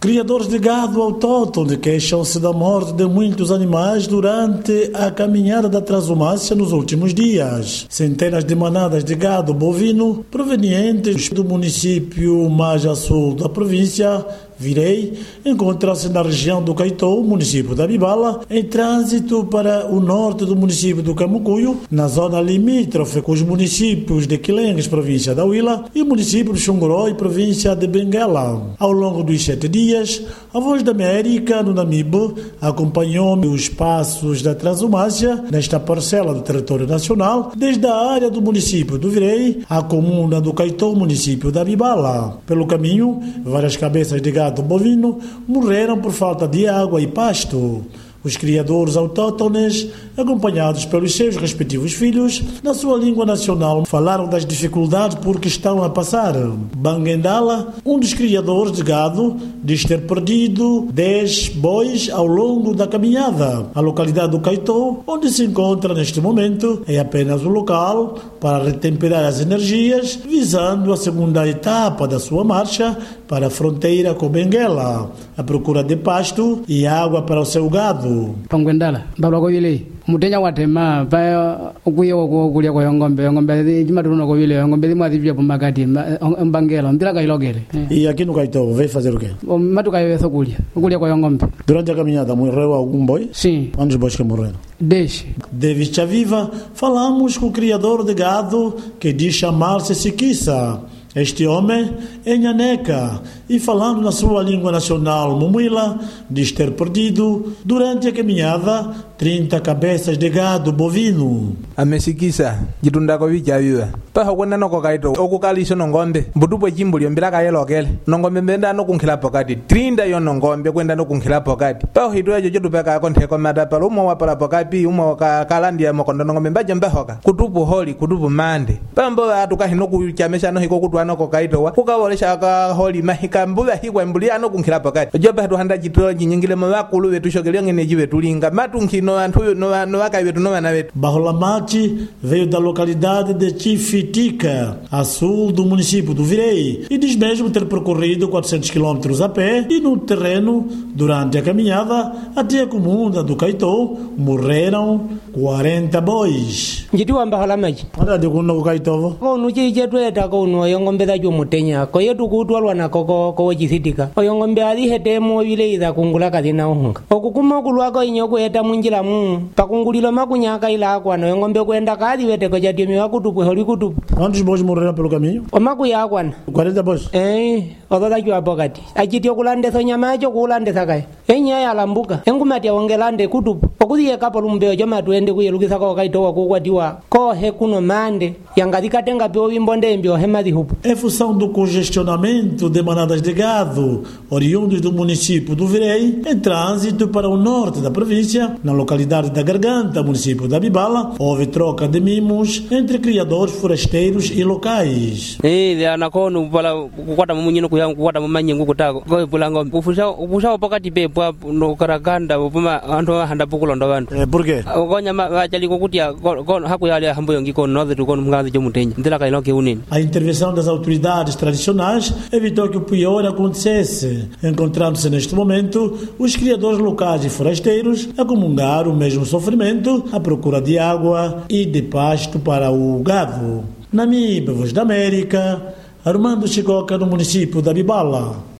Criadores de gado autóctone queixam-se da morte de muitos animais durante a caminhada da transumância nos últimos dias. Centenas de manadas de gado bovino provenientes do município mais a sul da província, Virei, encontram-se na região do Caetó, município da Bibala, em trânsito para o norte do município do Camucuyo, na zona limítrofe com os municípios de Quilengues, província da Huila, e o município de Xongoroi, província de Benguela. Ao longo dos 7 dias, a Voz da América, no Namibe, acompanhou os passos da transumância nesta parcela do território nacional, desde a área do município do Virei à comuna do Caetó, município da Bibala. Pelo caminho, várias cabeças de gado bovino morreram por falta de água e pasto. Os criadores autóctones, acompanhados pelos seus respectivos filhos, na sua língua nacional, falaram das dificuldades por que estão a passar. Bangendala, um dos criadores de gado, diz ter perdido 10 bois ao longo da caminhada. A localidade do Caetó, onde se encontra neste momento, é apenas um local para retemperar as energias, visando a segunda etapa da sua marcha para a fronteira com Benguela, a procura de pasto e água para o seu gado. Pangwendala babako vile mutenya watema pa ukuyo kulia kwa ngombe jimatuna ko vile ngombe dimati vya pumakati mbangela ndira kailogele. E aqui no Caetó veio fazer o quê? Matuka yeso kulia kwa ngombe. Durante a caminhada morreu algum boi? Sim. Quantos bois que morreram? 10. De Vista Viva, falamos com o criador de gado que diz chamar-se Siquissa. Este homem é nhaneca e, falando na sua língua nacional mumuila, diz ter perdido, durante a caminhada, 30 cabeças de gado bovino. A mesikisa jitundako vijaviwa paho kwenda noko kaito okukalisho nongombe mbutupo chimbulio mbila yelokele nongombe mbenda nokunkhila pokati 30 yo nongombe kwenda nokunkhila pokati paho hito ejo jotupeka akontheko matapa lumo wapala pokapi umo kalandia mokondo nongombe mbaje mbahoka kutupu holi kutupu mande pambo atukahino kuchamesha no hiko kutwa noko kaito wa kukabolesha ka holi mahika mbuya hikwa mbulia nokunkhila pokati jopa tuhanda jitolo jinyingile mabakulu wetu shogele ngene jiwe tulinga matunkhino anthu no wakaiwetu no wana wetu. Baholamati veio da localidade de Chifitica, a sul do município do Virei, e diz mesmo ter percorrido 400 km a pé e no terreno, durante a caminhada, até a comuna do Caetó, morreram 40 bois. Njitiwa Baholamaji. Anda de kuno Caetó. Ko nuji jetu eta ko no yongombe da jomutenya. Ko yetu kutwalwa na ko Chifitica. Oyongombe ali hetemo vile ida kungula kadina ohunga. Okukuma kulwako inyoko eta munjila pakungulilo makunyaka ila akwana yongombe kwenda kadi wete ko jatimi wakutupwe holi kutupu. Quantos bois morreram pelo caminho? Omakuya akwana 40 bois. Ododa jwa bokati achiti okulande sonyama acho kulande sakaye enya ya lambuka engumati ongelande kutupu okudiye kapolo mbeo joma tuende kuyelukisa ko kaitowa kukwatiwa ko he kuno mande yangadikatenga peo wimbonde mbio hemadi hupu. Em função do congestionamento de manadas de gado oriundos do município do Virei, em trânsito para o norte da província, na localidade da Garganta, município da Bibala, houve troca de mimos entre criadores forasteiros e locais. Anakonu pala kukwata mumunyi kukwata mumanyengu kutako ko pulango kufusha pakati pepo no karaganda buma anto handa pukulondo bantu. Por quê? Konya bachali kokutia hakuyali hambo ngiko noze tukon mgazi jomutenya ndila kailoke unini. A intervenção das autoridades tradicionais evitou que o pior acontecesse. Encontrando-se neste momento, os criadores locais e forasteiros a comungar o mesmo sofrimento à procura de água e de pasto para o gado. Namibe, Voz da América, Armando Chicoca, no município da Bibala.